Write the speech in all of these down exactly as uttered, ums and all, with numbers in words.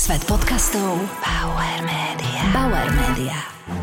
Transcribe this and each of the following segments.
Svet podcastov Bauer Media. Bauer Media.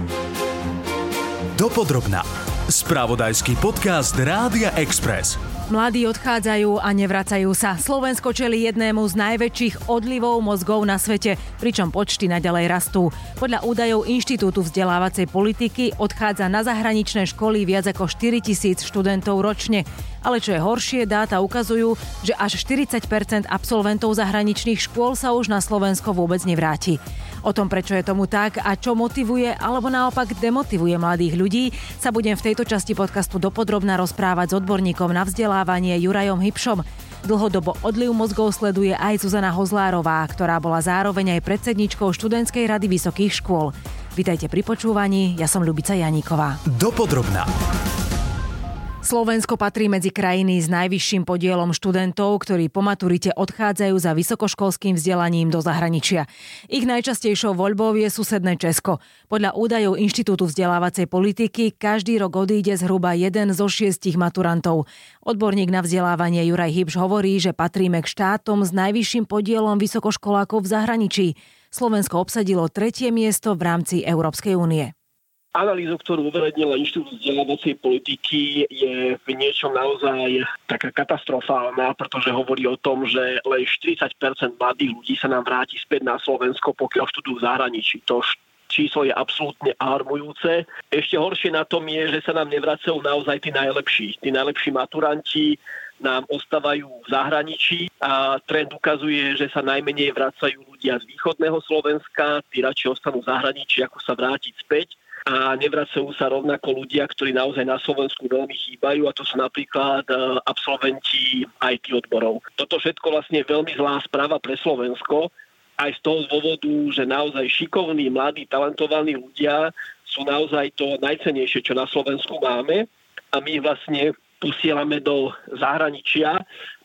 Dopodrobná. Spravodajský podcast Rádia Express. Mladí odchádzajú a nevracajú sa. Slovensko čelí jednému z najväčších odlivov mozgov na svete, pričom počty naďalej rastú. Podľa údajov Inštitútu vzdelávacej politiky odchádza na zahraničné školy viac ako štyritisíc študentov ročne. Ale čo je horšie, dáta ukazujú, že až štyridsať percent absolventov zahraničných škôl sa už na Slovensko vôbec nevráti. O tom, prečo je tomu tak a čo motivuje alebo naopak demotivuje mladých ľudí, sa budem v tejto časti podcastu dopodrobna rozprávať s odborníkom na vzdelávanie Jurajom Hybšom. Dlhodobo odliv mozgov sleduje aj Zuzana Hozlárová, ktorá bola zároveň aj predsedničkou študentskej rady vysokých škôl. Vitajte pri počúvaní, ja som Ľubica Janíková. Dopodrobná. Slovensko patrí medzi krajiny s najvyšším podielom študentov, ktorí po maturite odchádzajú za vysokoškolským vzdelaním do zahraničia. Ich najčastejšou voľbou je susedné Česko. Podľa údajov Inštitútu vzdelávacej politiky každý rok odíde zhruba jeden zo šiestich maturantov. Odborník na vzdelávanie Juraj Hybš hovorí, že patríme k štátom s najvyšším podielom vysokoškolákov v zahraničí. Slovensko obsadilo tretie miesto v rámci Európskej únie. Analýzu, ktorú uverejnila Inštitút vzdelávacej politiky, je v niečom naozaj taká katastrofálna, pretože hovorí o tom, že len štyridsať percent mladých ľudí sa nám vráti späť na Slovensko, pokiaľ študujú v zahraničí. To číslo je absolútne alarmujúce. Ešte horšie na tom je, že sa nám nevracajú naozaj tí najlepší. Tí najlepší maturanti nám ostávajú v zahraničí a trend ukazuje, že sa najmenej vracajú ľudia z východného Slovenska, tí radšej ostanú v zahraničí, ako sa vrátiť späť. A nevracajú sa rovnako ľudia, ktorí naozaj na Slovensku veľmi chýbajú, a to sú napríklad absolventi í té odborov. Toto všetko vlastne je veľmi zlá správa pre Slovensko, aj z toho dôvodu, že naozaj šikovní, mladí, talentovaní ľudia sú naozaj to najcennejšie, čo na Slovensku máme, a my vlastne posielame do zahraničia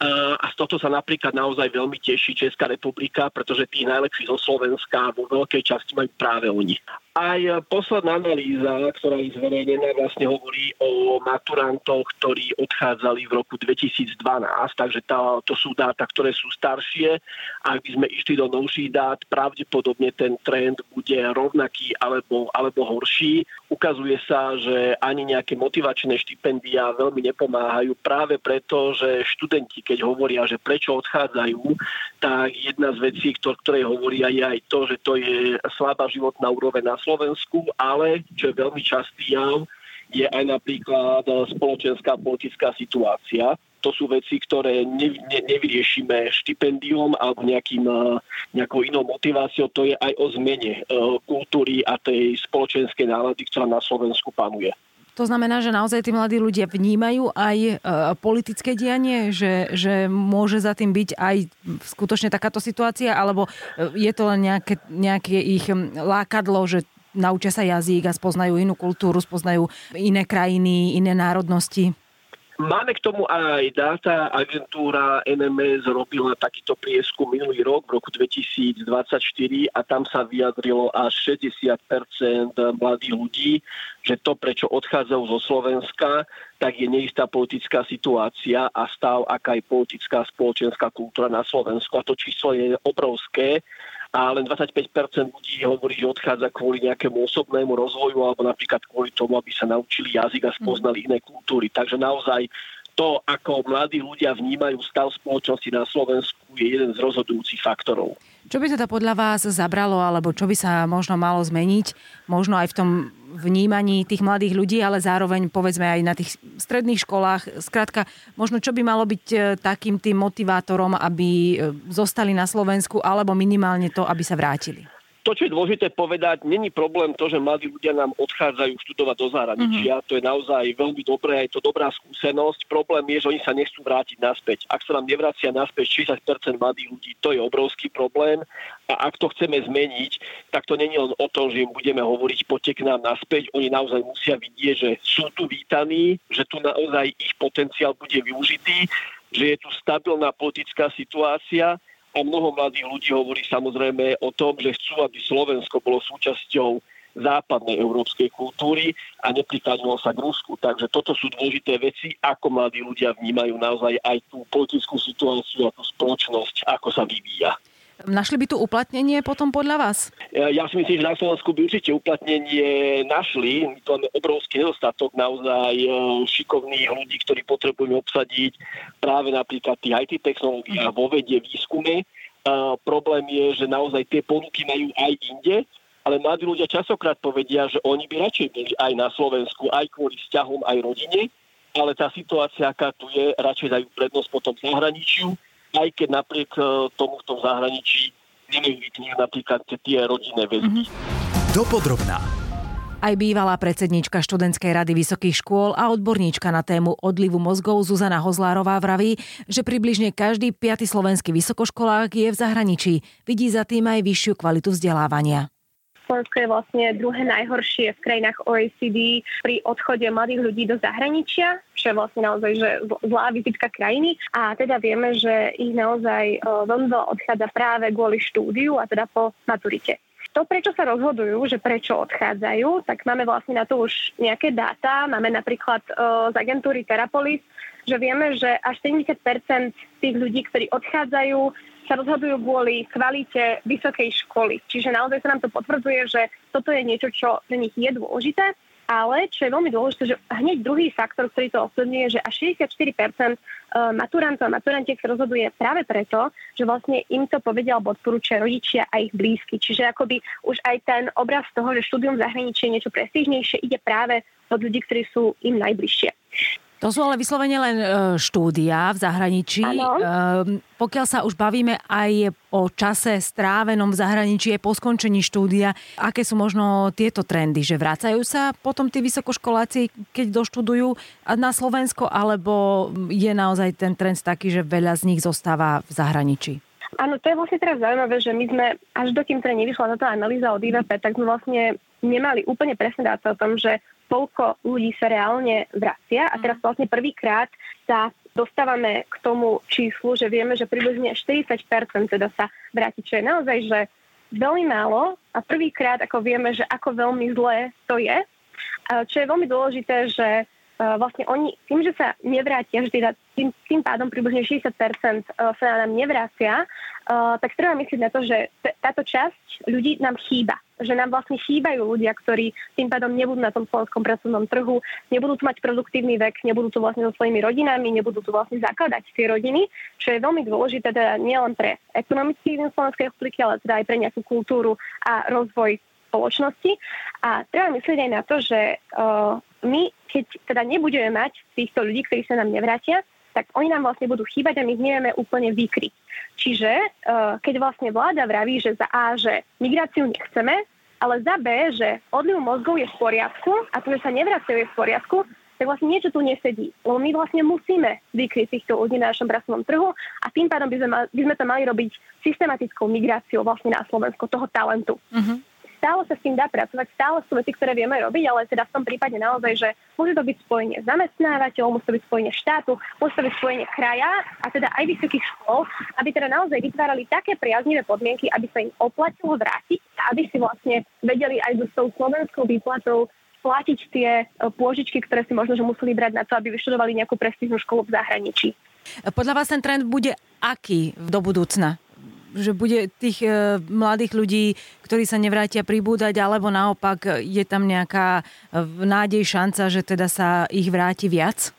a z tohto sa napríklad naozaj veľmi teší Česká republika, pretože tí najlepší zo Slovenska vo veľkej časti majú práve oni. Aj posledná analýza, ktorá je zverejnená, vlastne hovorí o maturantoch, ktorí odchádzali v roku dvetisícdvanásť, takže tá, to sú dáta, ktoré sú staršie. Ak by sme išli do novších dát, pravdepodobne ten trend bude rovnaký alebo, alebo horší. Ukazuje sa, že ani nejaké motivačné štipendia veľmi nepomáhajú, práve preto, že študenti, keď hovoria, že prečo odchádzajú, tak jedna z vecí, ktorej hovoria, je aj to, že to je slabá životná úroveň na Slovensku, ale čo je veľmi častý jav, je aj napríklad spoločenská politická situácia. To sú veci, ktoré ne, ne, nevyriešime štipendium alebo nejakým, nejakou inou motiváciou. To je aj o zmene kultúry a tej spoločenskej nálady, ktorá na Slovensku panuje. To znamená, že naozaj tí mladí ľudia vnímajú aj e, politické dianie, že, že môže za tým byť aj skutočne takáto situácia, alebo je to len nejaké, nejaké ich lákadlo, že naučia sa jazyk a spoznajú inú kultúru, spoznajú iné krajiny, iné národnosti? Máme k tomu aj dáta. Agentúra en em es robila takýto prieskum minulý rok, v roku dvetisícdvadsaťštyri, a tam sa vyjadrilo až šesťdesiat percent mladých ľudí, že to, prečo odchádzajú zo Slovenska, tak je neistá politická situácia a stav, aká je politická spoločenská kultúra na Slovensku. A to číslo je obrovské. A len dvadsaťpäť percent ľudí hovorí, že odchádza kvôli nejakému osobnému rozvoju alebo napríklad kvôli tomu, aby sa naučili jazyk a spoznali iné kultúry. Takže naozaj to, ako mladí ľudia vnímajú stav spoločnosti na Slovensku, je jeden z rozhodujúcich faktorov. Čo by teda podľa vás zabralo, alebo čo by sa možno malo zmeniť, možno aj v tom vnímaní tých mladých ľudí, ale zároveň povedzme aj na tých stredných školách. Skrátka, možno čo by malo byť takým tým motivátorom, aby zostali na Slovensku, alebo minimálne to, aby sa vrátili? To, čo je dôležité povedať, není problém to, že mladí ľudia nám odchádzajú študovať do zahraničia. Mm-hmm. To je naozaj veľmi dobré, je to dobrá skúsenosť. Problém je, že oni sa nechcú vrátiť naspäť. Ak sa nám nevracia naspäť šesťdesiat percent mladých ľudí, to je obrovský problém. A ak to chceme zmeniť, tak to není len o tom, že im budeme hovoriť, poďte k nám naspäť. Oni naozaj musia vidieť, že sú tu vítaní, že tu naozaj ich potenciál bude využitý, že je tu stabilná politická situácia. A mnoho mladých ľudí hovorí samozrejme o tom, že chcú, aby Slovensko bolo súčasťou západnej európskej kultúry a neprikladilo sa k Rusku. Takže toto sú dôležité veci, ako mladí ľudia vnímajú naozaj aj tú politickú situáciu a tú spoločnosť, ako sa vyvíja. Našli by tu uplatnenie potom podľa vás? Ja, ja si myslím, že na Slovensku by určite uplatnenie našli. My tu máme obrovský nedostatok naozaj šikovných ľudí, ktorí potrebujeme obsadiť práve napríklad tých í té technológiách vo vede, výskume. Uh, problém je, že naozaj tie ponuky majú aj inde, ale mladí ľudia častokrát povedia, že oni by radšej boli aj na Slovensku, aj kvôli vzťahom, aj rodine, ale tá situácia, aká tu je, radšej dajú prednosť potom zahraničiu, aj keď napriek tomu v tom zahraničí nemajú vytvorené napríklad tie rodinné väzby. Mm-hmm. Dopodrobná. Aj bývalá predsedníčka študentskej rady vysokých škôl a odborníčka na tému odlivu mozgov Zuzana Hozlárová vraví, že približne každý piaty slovenský vysokoškolák je v zahraničí. Vidí za tým aj vyššiu kvalitu vzdelávania. Slovensko je vlastne druhé najhoršie v krajinách ó e cé dé pri odchode mladých ľudí do zahraničia, čo je vlastne naozaj že zlá vizitka krajiny. A teda vieme, že ich naozaj veľmi veľa odchádza práve kvôli štúdiu a teda po maturite. To, prečo sa rozhodujú, že prečo odchádzajú, tak máme vlastne na to už nejaké dáta. Máme napríklad z agentúry Terapolis, že vieme, že až sedemdesiat percent tých ľudí, ktorí odchádzajú, sa rozhodujú kvôli kvalite vysokej školy. Čiže naozaj sa nám to potvrdzuje, že toto je niečo, čo pre nich je dôležité. Ale čo je veľmi dôležité, že hneď druhý faktor, ktorý to ovplyvňuje, že až šesťdesiatštyri percent maturantov a maturantiek sa rozhoduje práve preto, že vlastne im to povedia alebo odporúčia rodičia a ich blízky. Čiže akoby už aj ten obraz toho, že štúdium v zahraničí je niečo prestížnejšie, ide práve od ľudí, ktorí sú im najbližšie. To sú ale vyslovene len štúdia v zahraničí. Ano. Pokiaľ sa už bavíme aj o čase strávenom v zahraničí, po skončení štúdia, aké sú možno tieto trendy? Že vracajú sa potom tí vysokoškoláci, keď doštudujú na Slovensko, alebo je naozaj ten trend taký, že veľa z nich zostáva v zahraničí? Áno, to je vlastne teraz zaujímavé, že my sme, až dokým teda nevyšla táto analýza od í vé pé, tak sme vlastne nemali úplne presné dáta o tom, že koľko ľudí sa reálne vracia. A teraz vlastne prvýkrát sa dostávame k tomu číslu, že vieme, že približne štyridsať percent teda sa vráti, čo je naozaj, že veľmi málo. A prvýkrát, ako vieme, že ako veľmi zlé to je. Čo je veľmi dôležité, že vlastne oni, tým, že sa nevrátia vždy, tým, tým pádom približne šesťdesiat percent sa nám nevrácia, tak treba myslieť na to, že t- táto časť ľudí nám chýba. Že nám vlastne chýbajú ľudia, ktorí tým pádom nebudú na tom slovenskom pracovnom trhu, nebudú tu mať produktívny vek, nebudú tu vlastne so svojimi rodinami, nebudú tu vlastne zakladať tie rodiny, čo je veľmi dôležité teda nielen pre ekonomický vývin Slovenskej republiky, ale teda aj pre nejakú kultúru a rozvoj spoločnosti. A treba myslieť aj na to, že uh, my, keď teda nebudeme mať týchto ľudí, ktorí sa nám nevrátia, tak oni nám vlastne budú chýbať a my ich nevieme úplne vykryť. Čiže uh, keď vlastne vláda vraví, že za A, že migráciu nechceme, ale za B, že odliv mozgov je v poriadku a to, že sa nevracajú, je v poriadku, tak vlastne niečo tu nesedí. Lebo my vlastne musíme vykryť týchto ľudí na našom pracovnom trhu a tým pádom by sme, mali, by sme to mali robiť systematickou migráciou vlastne na Slovensko, toho talentu. Uh-huh. Stále sa s tým dá pracovať, stále sú veci, ktoré vieme robiť, ale teda v tom prípade naozaj, že môže to byť spojenie zamestnávateľov, musí to byť spojenie štátu, musí to byť spojenie kraja a teda aj vysokých škôl, aby teda naozaj vytvárali také priaznivé podmienky, aby sa im oplatilo vrátiť a aby si vlastne vedeli aj so tou slovenskou výplatou platiť tie pôžičky, ktoré si možno že museli brať na to, aby vyštudovali nejakú prestížnu školu v zahraničí. Podľa vás ten trend bude aký do budúcna? Že bude tých e, mladých ľudí, ktorí sa nevrátia, pribúdať, alebo naopak je tam nejaká nádej, šanca, že teda sa ich vráti viac?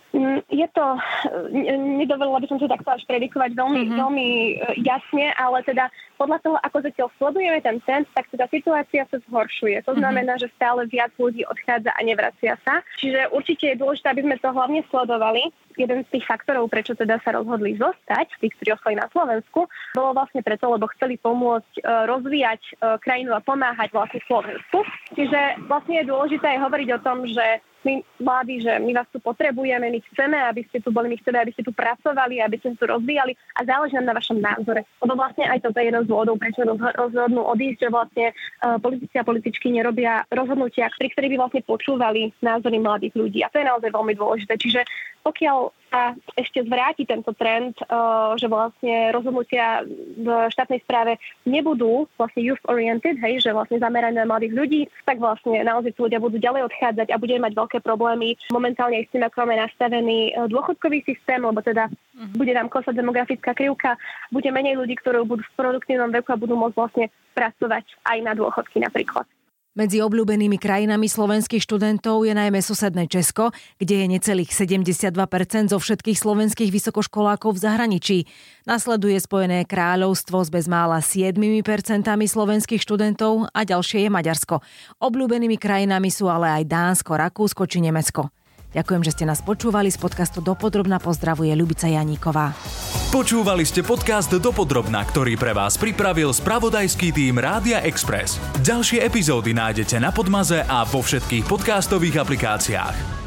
Je to, nedovolila by som to takto až predikovať veľmi, mm-hmm. veľmi jasne, ale teda podľa toho, ako zatiaľ sledujeme ten trend, tak teda situácia sa zhoršuje. To znamená, mm-hmm. že stále viac ľudí odchádza a nevracia sa. Čiže určite je dôležité, aby sme to hlavne sledovali. Jeden z tých faktorov, prečo teda sa rozhodli zostať, tí, ktorí ostali na Slovensku, bolo vlastne preto, lebo chceli pomôcť rozvíjať krajinu a pomáhať vlastne Slovensku. Čiže vlastne je dôležité aj hovoriť o tom, že my mladí, že my vás tu potrebujeme, my chceme, aby ste tu boli, my chceme, aby ste tu pracovali, aby ste tu rozvíjali a záleží nám na vašom názore. Lebo vlastne aj toto je jeden z dôvodov, prečo rozhodnú odísť, že vlastne uh, politici a političky nerobia rozhodnutia, pri ktorých by vlastne počúvali názory mladých ľudí. A to je naozaj veľmi dôležité. Čiže pokiaľ sa ešte zvráti tento trend, uh, že vlastne rozhodnutia v štátnej správe nebudú vlastne youth-oriented, hej, že vlastne zamerané na mladých ľudí, tak vlastne naozaj tí ľudia budú ďalej odchádzať a budeme mať veľký veľké problémy. Momentálne s tým, ako máme nastavený dôchodkový systém, lebo teda uh-huh. bude nám klesať demografická krivka, bude menej ľudí, ktorí budú v produktívnom veku a budú môcť vlastne pracovať aj na dôchodky napríklad. Medzi obľúbenými krajinami slovenských študentov je najmä susedné Česko, kde je necelých sedemdesiatdva percent zo všetkých slovenských vysokoškolákov v zahraničí. Nasleduje Spojené kráľovstvo s bezmála sedem percent slovenských študentov a ďalšie je Maďarsko. Obľúbenými krajinami sú ale aj Dánsko, Rakúsko či Nemecko. Ďakujem, že ste nás počúvali. Z podcastu Dopodrobna pozdravuje Ľubica Janíková. Počúvali ste podcast Dopodrobna, ktorý pre vás pripravil spravodajský tím Rádia Express. Ďalšie epizódy nájdete na Podmaze a vo všetkých podcastových aplikáciách.